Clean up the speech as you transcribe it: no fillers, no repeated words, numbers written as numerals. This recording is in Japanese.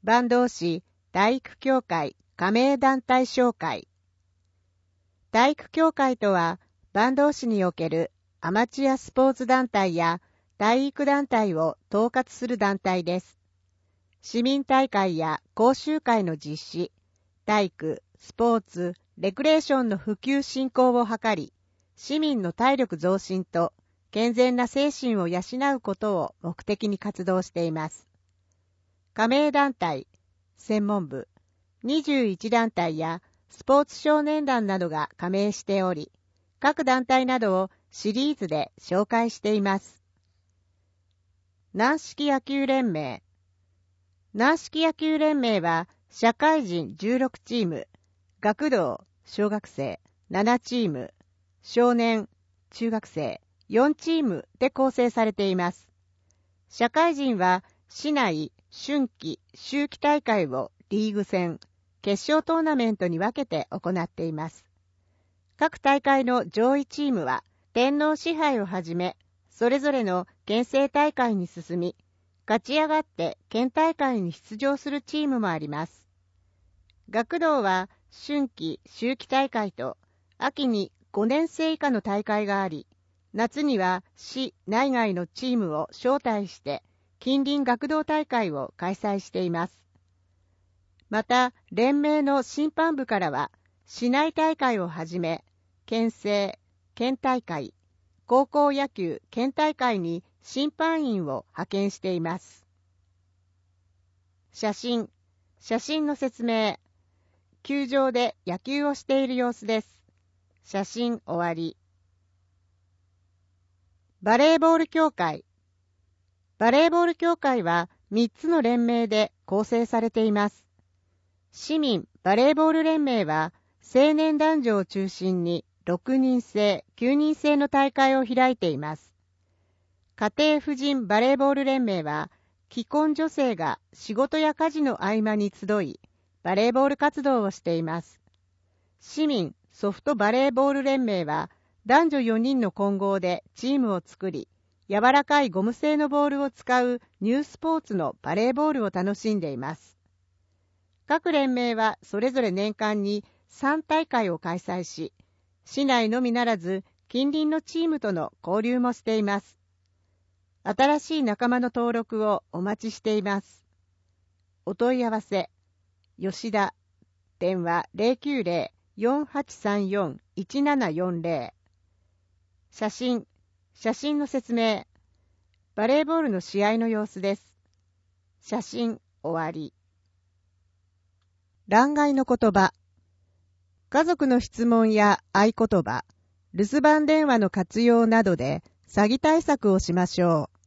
坂東市体育協会加盟団体紹介。体育協会とは、坂東市におけるアマチュアスポーツ団体や体育団体を統括する団体です。市民大会や講習会の実施、体育、スポーツ、レクレーションの普及振興を図り、市民の体力増進と健全な精神を養うことを目的に活動しています。加盟団体、専門部、21団体やスポーツ少年団などが加盟しており、各団体などをシリーズで紹介しています。軟式野球連盟。軟式野球連盟は社会人16チーム、学童、小学生7チーム、少年、中学生4チームで構成されています。社会人は市内春季、秋季大会をリーグ戦、決勝トーナメントに分けて行っています。各大会の上位チームは天皇賜杯をはじめ、それぞれの県政大会に進み、勝ち上がって県大会に出場するチームもあります。学童は春季、秋季大会と秋に5年生以下の大会があり、夏には市内外のチームを招待して近隣学童大会を開催しています。また、連盟の審判部からは、市内大会をはじめ、県政、県大会、高校野球県大会に審判員を派遣しています。写真の説明。球場で野球をしている様子です。写真終わり。バレーボール協会。バレーボール協会は3つの連盟で構成されています。市民バレーボール連盟は青年男女を中心に6人制、9人制の大会を開いています。家庭婦人バレーボール連盟は既婚女性が仕事や家事の合間に集い、バレーボール活動をしています。市民ソフトバレーボール連盟は男女4人の混合でチームを作り、柔らかいゴム製のボールを使うニュースポーツのバレーボールを楽しんでいます。各連盟はそれぞれ年間に3大会を開催し、市内のみならず近隣のチームとの交流もしています。新しい仲間の登録をお待ちしています。お問い合わせ、吉田、電話 090-4834-1740。写真の説明。バレーボールの試合の様子です。写真終わり。欄外の言葉。家族の質問や合言葉、留守番電話の活用などで詐欺対策をしましょう。